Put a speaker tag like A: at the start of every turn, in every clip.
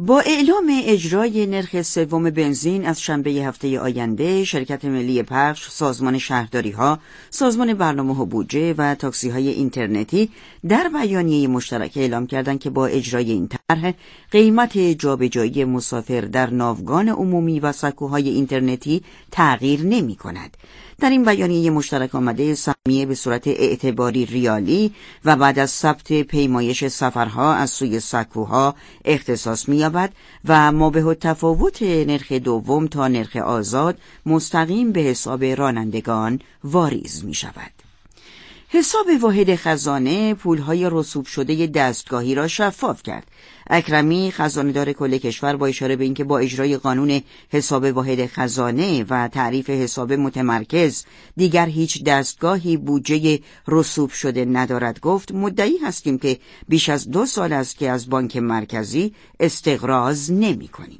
A: با اعلام اجرای نرخ سوم بنزین از شنبه هفته آینده، شرکت ملی پخش، سازمان شهرداری‌ها، سازمان برنامه و بودجه و تاکسی‌های اینترنتی در بیانیه مشترک اعلام کردند که با اجرای این طرح قیمت جابجایی مسافر در ناوگان عمومی و سکوهای اینترنتی تغییر نمی‌کند. در این بیانیه مشترک آمده سهمیه به صورت اعتباری ریالی و بعد از ثبت پیمایش سفرها از سوی سکوها اختصاص می‌یابد و مابه التفاوت نرخ دوم تا نرخ آزاد مستقیم به حساب رانندگان واریز می‌شود. حساب واحد خزانه پولهای رسوب شده دستگاهی را شفاف کرد. اکرمی خزانه‌دار کل کشور با اشاره به اینکه با اجرای قانون حساب واحد خزانه و تعریف حساب متمرکز دیگر هیچ دستگاهی بودجه رسوب شده ندارد گفت مدعی هستیم که بیش از 2 سال است که از بانک مرکزی استقراض نمی‌کنیم.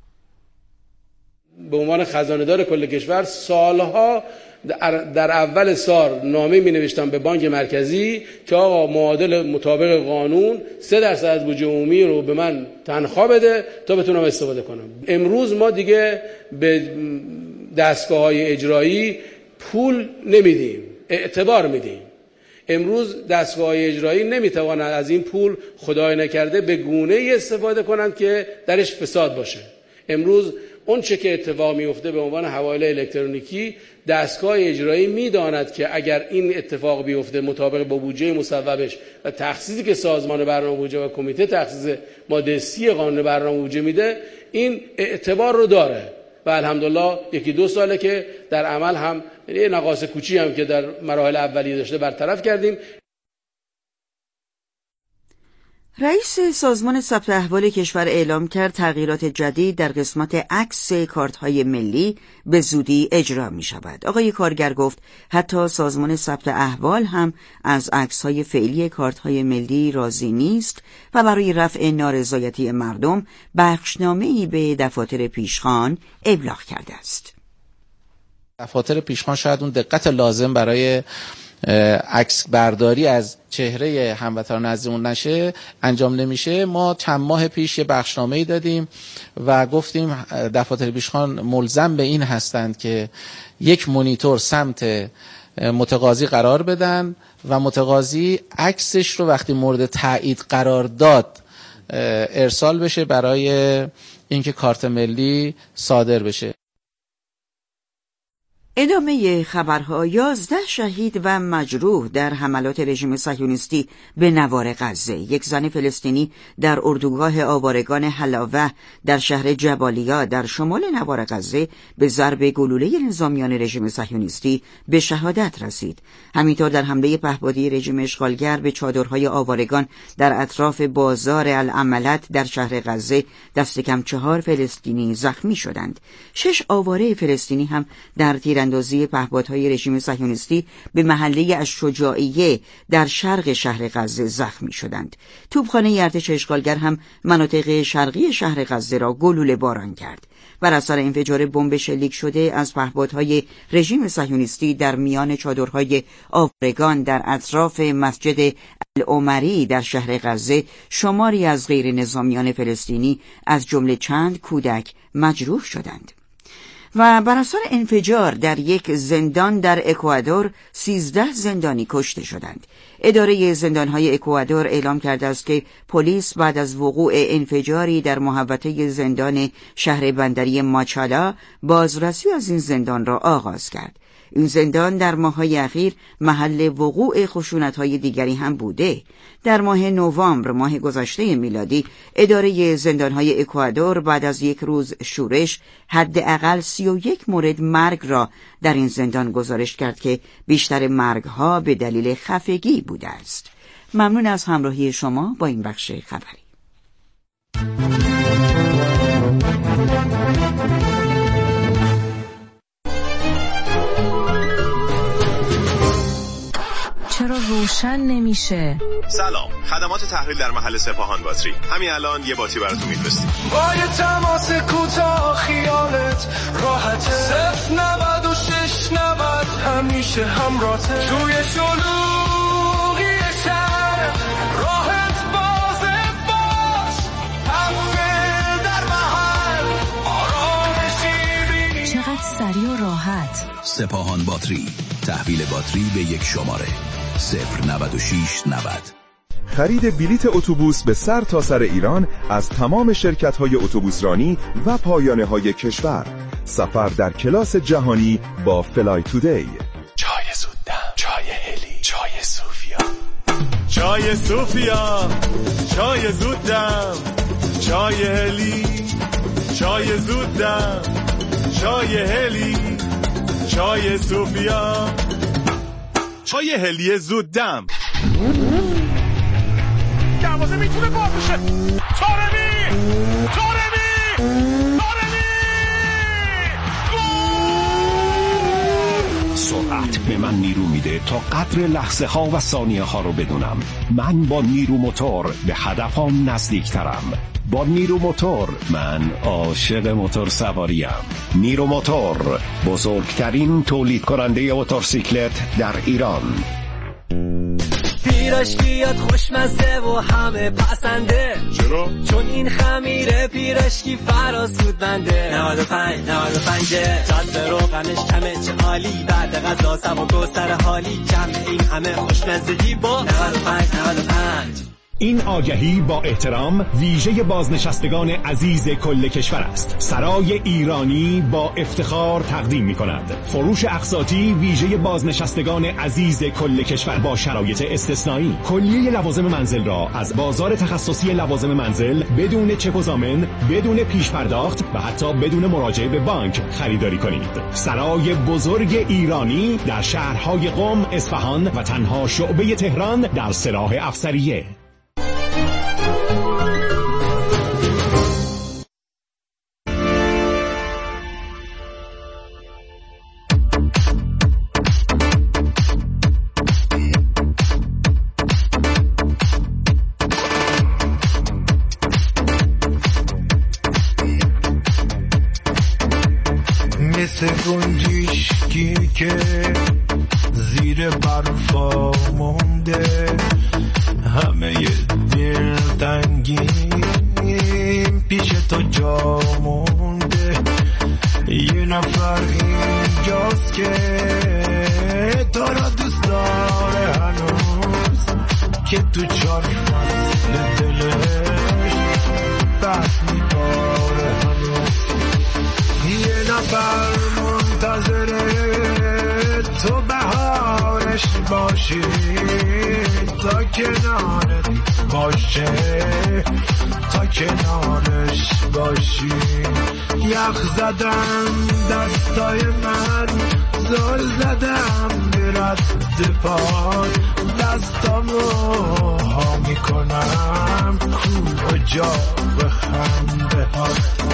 B: به عنوان خزانه‌دار کل کشور سالها در اول سال نامه می نوشتم به بانک مرکزی که آقا معادل مطابق قانون 3% از بودجه عمومی رو به من تنخواه بده تا بتونم استفاده کنم. امروز ما دیگه به دستگاه‌های اجرایی پول نمیدیم، اعتبار میدیم. امروز دستگاه‌های اجرایی نمیتوانند از این پول خدای نکرده به گونه‌ای استفاده کنند که درش فساد باشه. امروز اون چه که اتفاق میفته به عنوان حواله الکترونیکی، دستگاه اجرایی میداند که اگر این اتفاق بیفته مطابق با بودجه مصوبش و تخصیصی که سازمان برنامه بودجه و کمیته تخصیص ماده 30 قانون برنامه بودجه میده، این اعتبار رو داره و الحمدلله 1-2 ساله که در عمل هم یه نقاص کوچی هم که در مراحل اولیه داشته برطرف کردیم.
A: رئیس سازمان ثبت احوال کشور اعلام کرد تغییرات جدید در قسمت عکس کارت‌های ملی به زودی اجرا می‌شود. آقای کارگر گفت حتی سازمان ثبت احوال هم از عکس‌های فعلی کارت‌های ملی راضی نیست و برای رفع نارضایتی مردم بخشنامه‌ای به دفاتر پیشخوان ابلاغ کرده است.
C: دفاتر پیشخوان شاید اون دقت لازم برای عکس برداری از چهره هموطنان عزیزمون نشه انجام نمیشه. ما چند ماه پیش یه بخشنامه‌ای دادیم و گفتیم دفاتر پیشخوان ملزم به این هستند که یک مانیتور سمت متقاضی قرار بدن و متقاضی عکسش رو وقتی مورد تایید قرار داد ارسال بشه برای اینکه کارت ملی صادر بشه.
A: ادامه خبرها. 11 شهید و مجروح در حملات رژیم صهیونیستی به نوار غزه. یک زن فلسطینی در اردوگاه آوارگان حلاوه در شهر جبالیا در شمال نوار غزه به ضرب گلوله نظامیان رژیم صهیونیستی به شهادت رسید. همینطور در حمله پهپادی رژیم اشغالگر به چادرهای آوارگان در اطراف بازار العملت در شهر غزه دست کم 4 فلسطینی زخمی شدند. 6 آواره فلسطینی هم در تیراندازی پهپادهای رژیم صهیونیستی به محله الشجاعیه در شرق شهر غزه زخمی شدند. توپخانه ارتش اشغالگر هم مناطق شرقی شهر غزه را گلوله باران کرد. بر اثر انفجار بمب شلیک شده از پهپادهای رژیم صهیونیستی در میان چادرهای آوارگان در اطراف مسجد العمری در شهر غزه شماری از غیر نظامیان فلسطینی از جمله چند کودک مجروح شدند. و بر اثر انفجار در یک زندان در اکوادور 13 زندانی کشته شدند. اداره زندانهای اکوادور اعلام کرده است که پلیس بعد از وقوع انفجاری در محوطه زندان شهر بندری ماچالا بازرسی از این زندان را آغاز کرد. این زندان در ماه‌های اخیر محل وقوع خشونت‌های دیگری هم بوده. در ماه نوامبر ماه گذشته میلادی اداره زندان‌های اکوادور بعد از یک روز شورش حداقل 31 مورد مرگ را در این زندان گزارش کرد که بیشتر مرگ‌ها به دلیل خفگی بوده است. ممنون از همراهی شما با این بخش خبری.
D: چرا روشن نمیشه؟
E: سلام، خدمات تحویل در محل سپاهان باتری. همین الان یه باتری براتون میفرستیم. با یه تماس کوتاه خیالت راحته. 09690 همیشه همراهته. توی شلوغی شهر راحت باز باش. هفته
D: سریع و راحت.
F: سپاهان باتری، تحویل باتری به یک شماره 09690.
G: خرید بلیت اتوبوس به سر تا سر ایران از تمام شرکت‌های اتوبوسرانی و پایانه‌های کشور. سفر در کلاس جهانی با فلای تودی.
E: چای زودم، چای هلی، چای صوفیا. چای صوفیا، چای زودم، چای هلی، چای زودم، چای هلی، چای صوفیا، چای هلی زودم. دروازه میتونه باز بشه. طارمی،
H: سرعت به من نیرو میده تا قدر لحظه ها و ثانیه ها رو بدونم. من با نیرو موتور به هدفم نزدیکترم. با نیرو موتور من عاشق موتور سواریم. نیرو موتور، بزرگترین تولید کننده موتورسیکلت در ایران.
I: پیراشکیات خوشمزه و همه پسنده.
E: چرا؟
I: چون این خمیره پیراشکی فراسود بنده. 95 جاده روغنش کمه، چه عالی. بعد غذا سب و گستر حالی، کم این همه خوشمزگی با 95.
H: این آگهی با احترام ویژه بازنشستگان عزیز کل کشور است. سرای ایرانی با افتخار تقدیم می کند فروش اقساطی ویژه بازنشستگان عزیز کل کشور با شرایط استثنایی. کلیه لوازم منزل را از بازار تخصصی لوازم منزل بدون چک و ضامن، بدون پیش پرداخت و حتی بدون مراجعه به بانک خریداری کنید. سرای بزرگ ایرانی در شهرهای قم، اصفهان و تنها شعبه تهران در سراح افسریه.
J: مثل گنجشکی که زیر برفا مونده، همه دلتنگیم پیش تو جا مونده. یه نفر اینجاست که تو را دوست داره هنوز، که تو 4 فصل دلش بس میباره هنوز. یه نفر منتظره تو بهارش باشی، تا کنارت باشه، تا کنارش باشی. یخ زدم دستای من، زل زدم به رد پاد، دستامو ها میکنم کول و جا به خنده ها.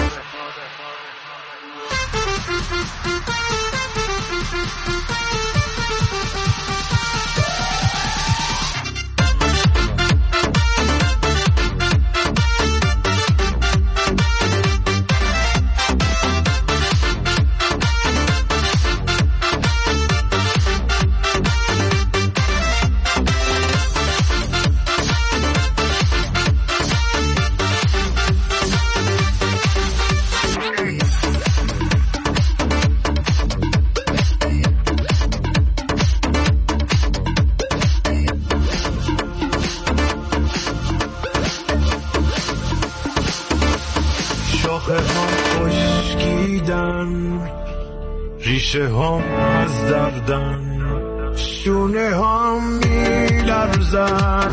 J: ریشه هم از دردن، شونه هم میلرزن،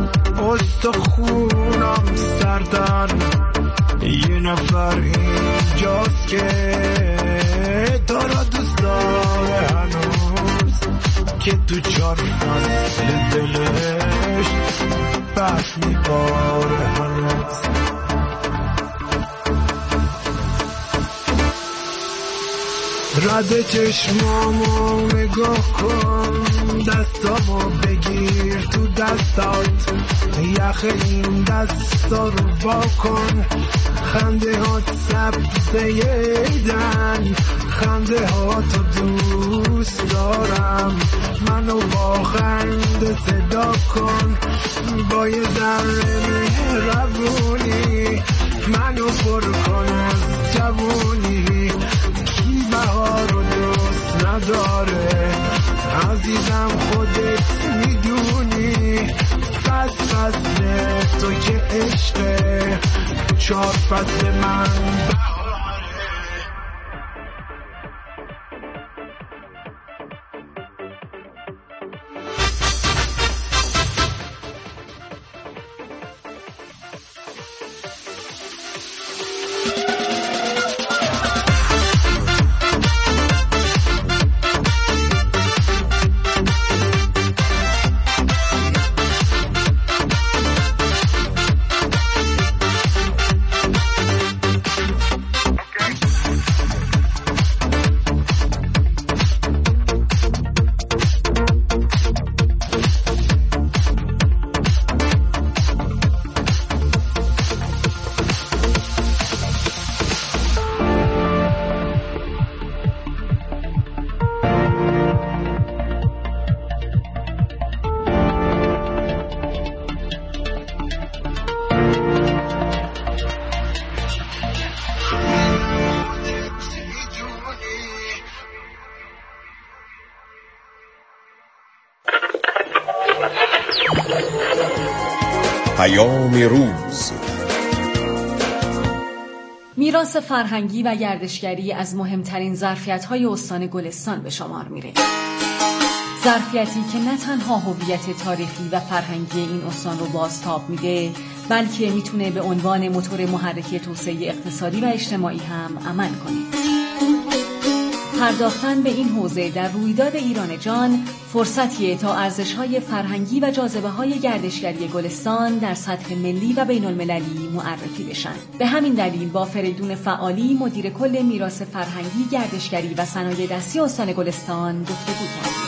J: استخونم سردن. یه نفر اینجاست که تو را دوست داره هنوز، که تو 4 فصل دلش بس میباره هنوز. رد چشمامو نگاه کن، دستامو بگیر تو دستات، یخ این دستا رو وا کن. خنده ها سبزه دن، خنده ها تو دوست دارم. منو با خنده صدا کن، با یه ذره مهربونی منو پر کن از جوونی. کی بهار و دوست نداره. عزیزم خودت میدونی فصل تو که عشقه، 4 فصل من
K: پیام روز.
L: میراث فرهنگی و گردشگری از مهمترین ظرفیت‌های استان گلستان به شمار میره. ظرفیتی که نه تنها هویت تاریخی و فرهنگی این استان رو بازتاب میده، بلکه میتونه به عنوان موتور محرک توسعه اقتصادی و اجتماعی هم عمل کنه. پرداختن به این حوزه در رویداد ایران جان فرصتیه تا ارزش‌های فرهنگی و جاذبه‌های گردشگری گلستان در سطح ملی و بین‌المللی معرفی بشن. به همین دلیل با فریدون فعالی مدیر کل میراث فرهنگی، گردشگری و صنایع دستی استان گلستان گفتگو کردیم.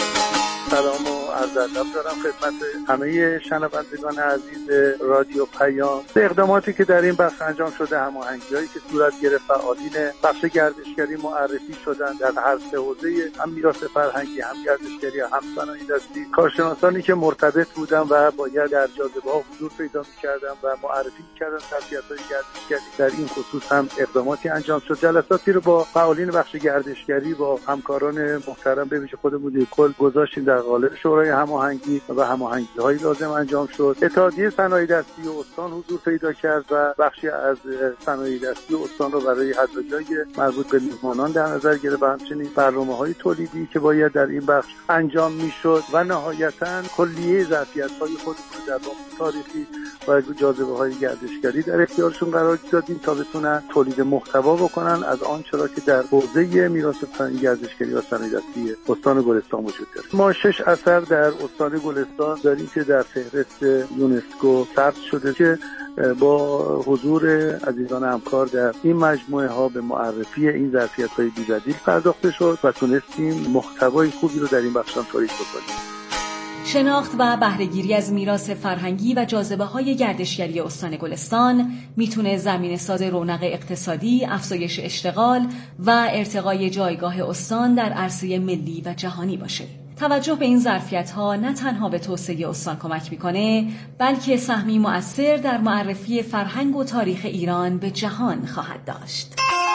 M: سلام و عرض ادب دارم خدمت همه شنوندگان عزیز رادیو پیام. اقداماتی که در این بخش انجام شده، هماهنگی‌هایی که صورت گرفت، فعالین بخش گردشگری معرفی شدن در هر سه حوزه، هم میراث فرهنگی، هم گردشگری، هم صنایع دستی. کارشناسانی که مرتبط بودن و باید در جاذبه‌ها حضور پیدا می‌کردن و معرفی می‌کردن ظرفیت‌های گردشگری، در این خصوص هم اقداماتی انجام شد. جلساتی رو با فعالین بخش گردشگری، با همکاران محترم به ویژه خود مدیر کل گذاشتیم در قالب شورای هماهنگی و هماهنگی‌های لازم انجام شد. اتحادیه صنایع دستی استان حضور پیدا کرد و بخشی از صنایع دستی استان رو برای حداقل مربوط به میهمانان در نظر گرفت و همچنین برنامه‌های تولیدی که باید در این بخش انجام میشد و نهایتاً کلیه ظرفیت‌های خودمون در بخش تاریخی و جاذبه‌های گردشگری در اختیارشون قرار دادیم تا بتونن تولید محتوا بکنن از آنچه را که در حوزه میراث فرهنگی، گردشگری و صنایع دستی استان گلستان وجود داره. ما 6 اثر در استان گلستان داریم که در فهرست یونسکو ثبت شده که با حضور عزیزان همکار در این مجموعه ها به معرفی این ظرفیت‌های بی‌بدیل پرداخته شد و تونستیم محتوای خوبی رو در این بخش تولید بکنیم.
L: شناخت و بهره‌گیری از میراث فرهنگی و جاذبه‌های گردشگری استان گلستان میتونه زمینه‌ساز رونق اقتصادی، افزایش اشتغال و ارتقای جایگاه استان در عرصه ملی و جهانی باشه. توجه به این ظرفیت‌ها نه تنها به توسعه استان کمک می‌کنه، بلکه سهمی مؤثر در معرفی فرهنگ و تاریخ ایران به جهان خواهد داشت.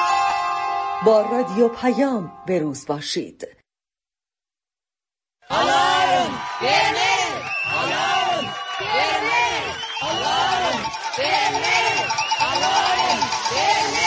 N: با رادیو پیام به روز باشید.
O: Alarm! Viene! Alarm! Viene! Alarm! Viene! Alarm! Viene!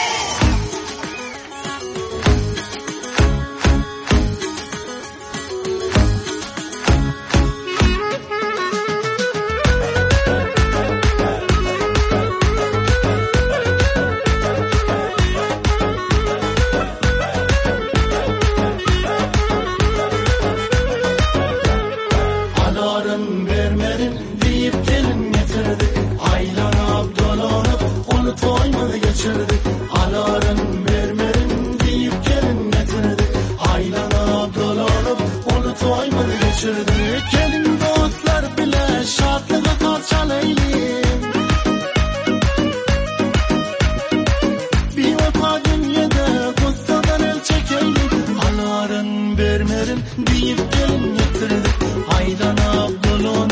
P: Alarm vermerin deyip gelin getirdik. Aylanıp dolanıp onu toymadı geçirdik. Gelin dostlar bile şartlığa kalçalayım. Bir opa dünyada kutsadan el çekeyim. Alarm vermerin deyip gelin getirdik. Aylanıp dolanıp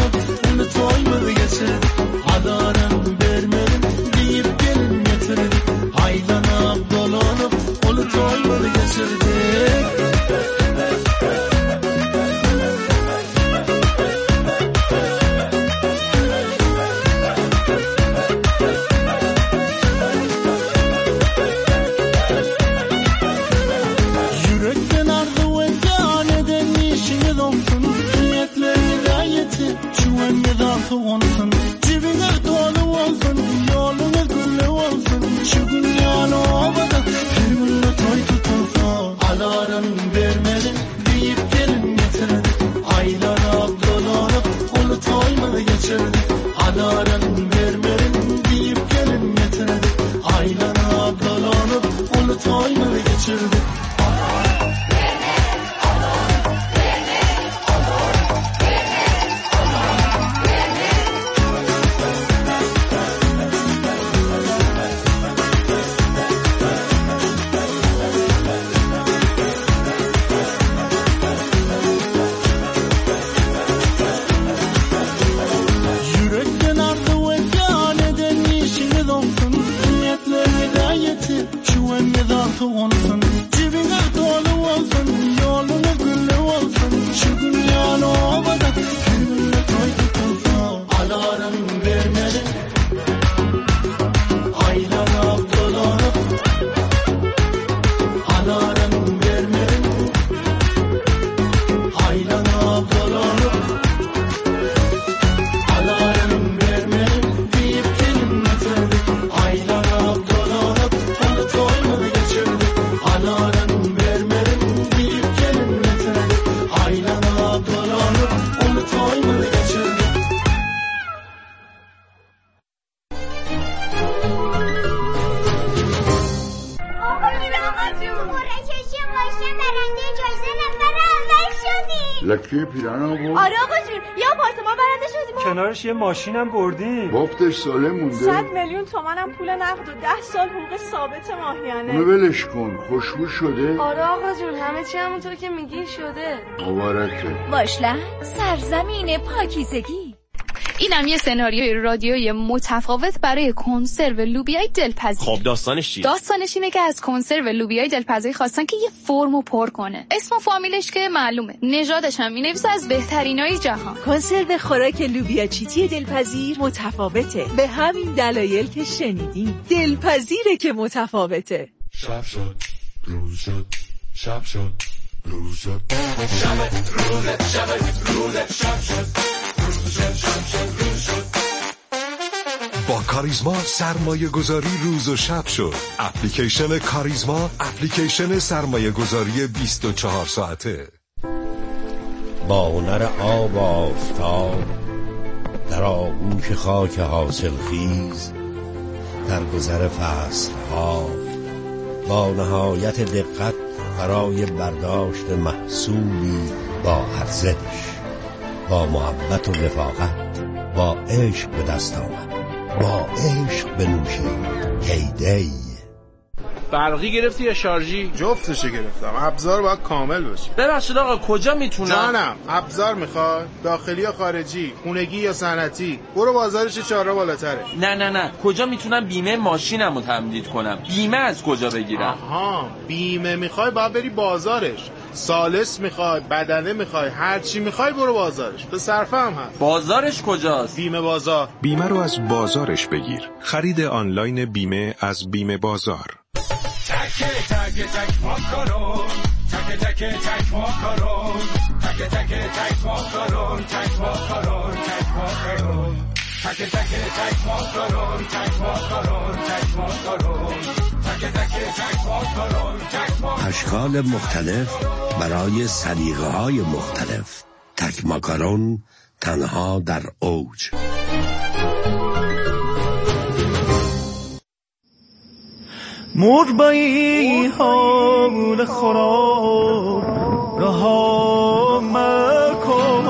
P: تو olsun cebine dolu olsun yoluna gülle olsun şu dünyanın havada her millet ay tutulsa alarm vermeden deyip gelin getirdi aylar abdalanıp onu toymadı geçirdi alarm vermeden deyip gelin getirdi aylar abdalanıp onu toymadı geçirdi
Q: لکه پیرانو بود؟
R: آره آقا جون یا آپارتمان برنده شدیم
S: کنارش یه ماشینم بردیم
Q: بافتش ساله مونده
R: 100 میلیون تومنم پول نقد و 10 سال حقوق ثابت ماهیانه
Q: اونو ولش کن خوشبو شده؟
R: آره آقا جون همه چی همونطور که میگی شده
Q: مبارکه
T: واشلند سرزمین پاکیزگی. اینم یه سناریوی رادیویی متفاوت برای کنسرو لوبیای دلپذیر.
E: خب داستانش چیه؟
T: داستانش اینه که از کنسرو لوبیای دلپذیر خواستن که یه فرمو پر کنه. اسم و فامیلش که معلومه. نژادش هم می‌نویسه از بهترینای جهان.
U: کنسرو خوراک لوبیا چیتی دلپذیر متفاوته. به همین دلایل که شنیدین. دلپذیره که متفاوته.
V: شب شد روز شد شب شد روز شد شب روز شب روز شب شد
W: با کاریزما سرمایه گذاری روز و شب شد. اپلیکیشن کاریزما اپلیکیشن سرمایه گذاری 24 ساعته.
X: با هنر آب و آفتاب در آغوش خاک حاصل خیز در گذر فصلها با نهایت دقت برای برداشت محصولی با ارزش با محبت و رفاقت با عشق به دست آمد با عشق بنوشید هیدی.
C: برقی گرفتی یا شارژی؟
Y: جفتشو گرفتم. ابزار باید کامل باشه.
C: ببخشید آقا کجا میتونم؟
Y: جانم ابزار میخواد؟ داخلی یا خارجی؟ خونگی یا صنعتی؟ برو بازارش 4 بالاتره.
C: نه کجا میتونم بیمه ماشینمو تمدید کنم؟ بیمه از کجا بگیرم؟
Y: آها بیمه میخوای باید بری بازارش. سالس میخوای، بدنه میخوای، هر چی میخوای برو بازارش. به صرفه هم هست.
C: بازارش کجاست؟
Y: بیمه بازار.
Z: بیمه رو از بازارش بگیر. خرید آنلاین بیمه از بیمه بازار.
V: تک تک تک ماکارون تک تک تک ماکارون تک تک تک ماکارون تک ماکارون تک ماکارون تک تک تک ماکارون تک ماکارون تک ماکارون تک تک تک ماکارون تک ماکارون.
X: اشکال مختلف برای سلیقه‌های مختلف. تک ماکارون تنها در اوج.
P: مربایی حال خراب رها مکن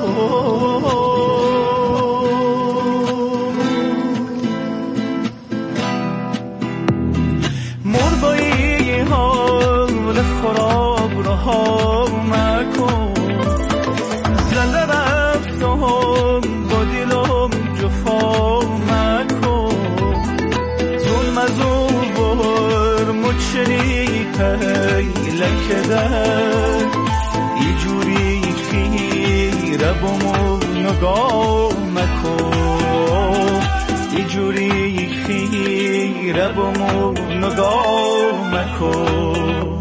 P: مربایی حال خراب رها مکن زنده رفتم با دلم جفا مکن ظلم از لکدن ای جوری خیره بمو نگاه مکن ای جوری خیره بمو نگاه مکن.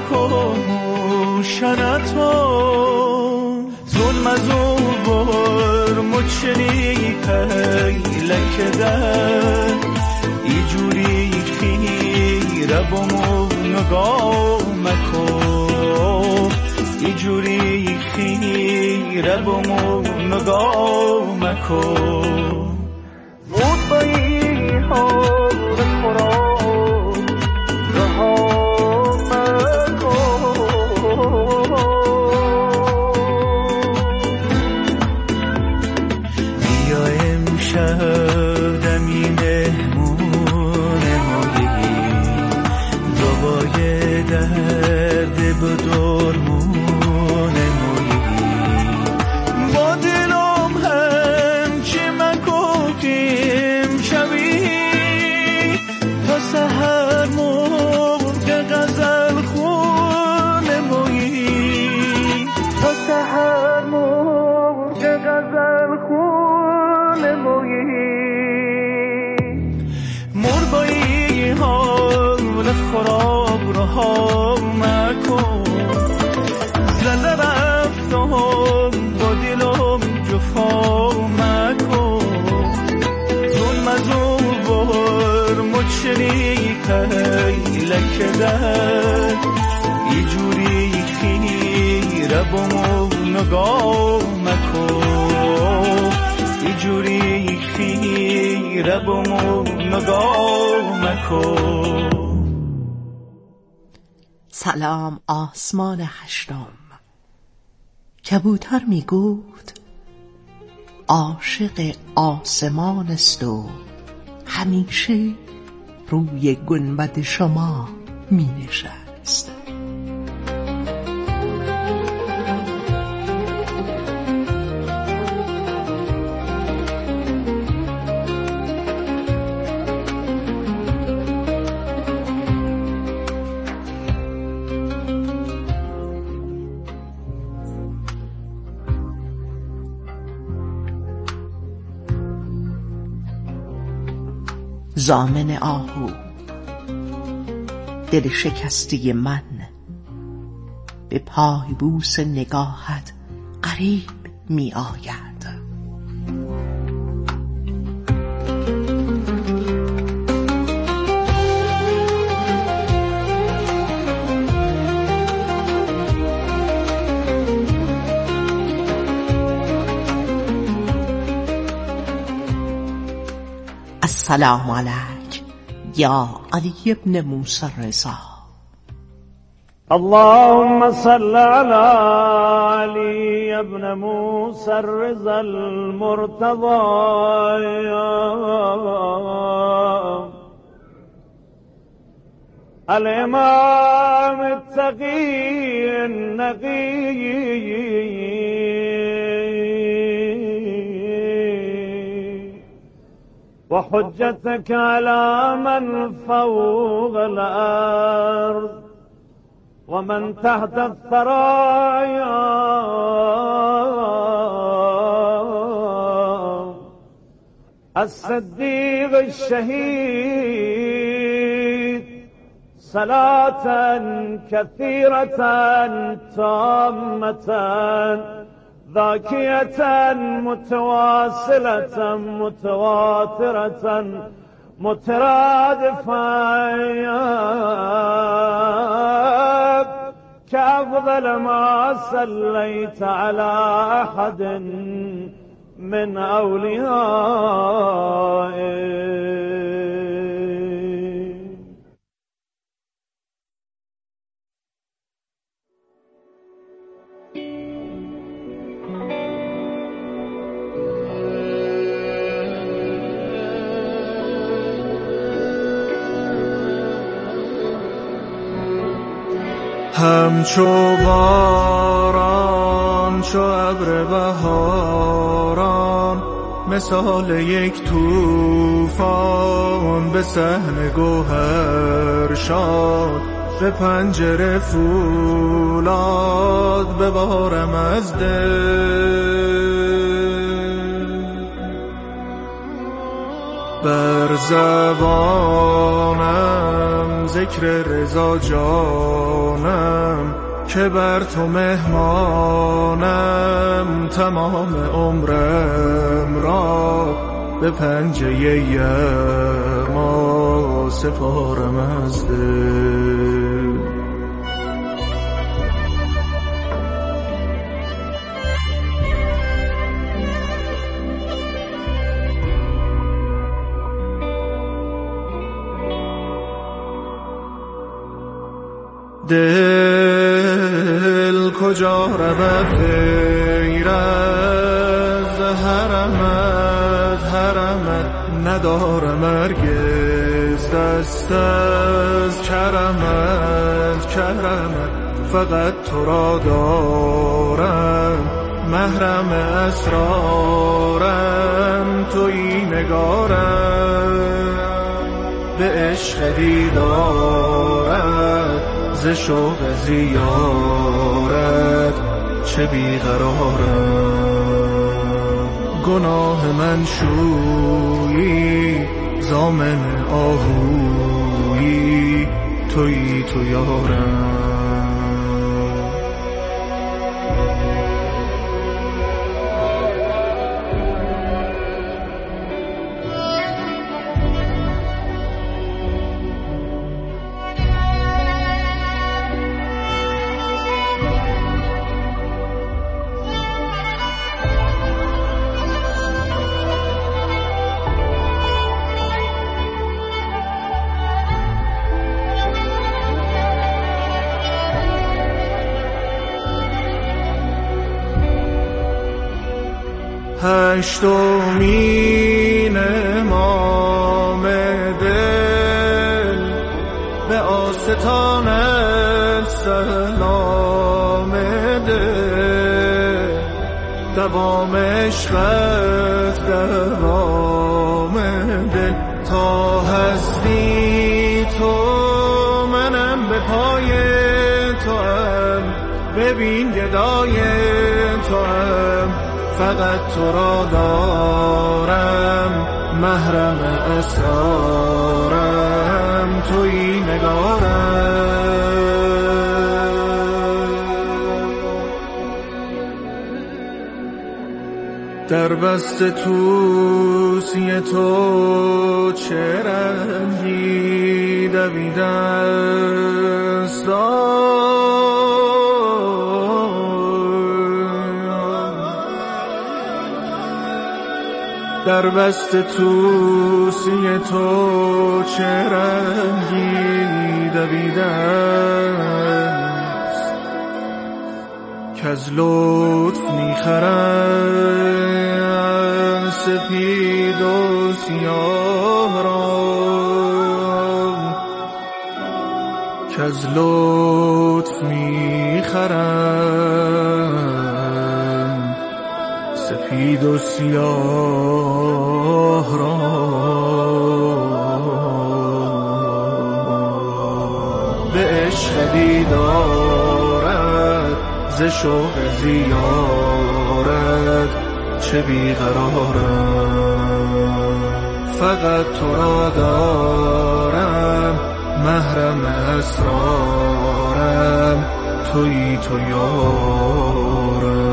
P: شنتون ظلم از اون بر مچنی پیلکدن ای جوری خیره بمو نگاه مکن ای جوری خیره بمو نگاه مکن بود با این حال خورا رها
J: دمی مهمون مایی دوای درد بدرمون مایی با دلم هم چی مکوکیم شوی تا سهر مرگ غزل خون مایی تا سهر مرگ غزل خون مایی مربایی حال خراب رها مکن زنده رفتم با دلم جفا مکن ظلم از اون بر مچنی پیلکدن ای جوری خیره بمو نگاه مکن ای جوری خیره بمو نگاه مکن.
U: سلام آسمان هشتم. کبوتر می گفت عاشق آسمان است و همیشه روی گنبد شما می نشست. زامن آهو دل شکسته من به پای بوس نگاهت قریب می آید. السلام علیک یا علی ابن موسی الرضا.
P: اللهم صل على علي ابن موسى الرضا المرتضى الإمام التقي النقي وحجتك على من فوق الأرض ومن تحت الثرايا الصديق الشهيد صلاة كثيرة تامة ذاكية متواصلة متواترة مترادفة كأفضل ما صليت على أحد من أوليائك.
J: همچو باران چو ابر بهاران مثال یک طوفان به صحن گوهر شاد به پنجره فولاد ببارم از دل بر زبانم ذکر رضا جانم که بر تو مهمانم تمام عمرم را به پنجه یغما سپارم از دل. دل کجا رود غیر از حرمت ندارم هرگز دست از کرمت فقط تو را دارم محرم اسرارم تویی نگارم به عشق دیدارت ز شوق زیارت چه بیقرارم. گناه من شویی ضامن آهویی تویی تو یارم. هشتمین امام دل به آستان سلام دل دوام عشقت دوام دل تا هستی تو منم به پای تو هم ببین گدای تو هم فقط تو را دارم محرم اسرارم تویی نگارم. در بست توسی تو چه رنگی دویده است در بست توسی تو چه رنگی دویده است کز لطف میخرند سپید و سیاه را کز لطف میخرند سپید و سیاه را به عشق دیدارت ز شوق زیارت چه بیقرارم. فقط تو را دارم محرم اسرارم تویی تو یارم.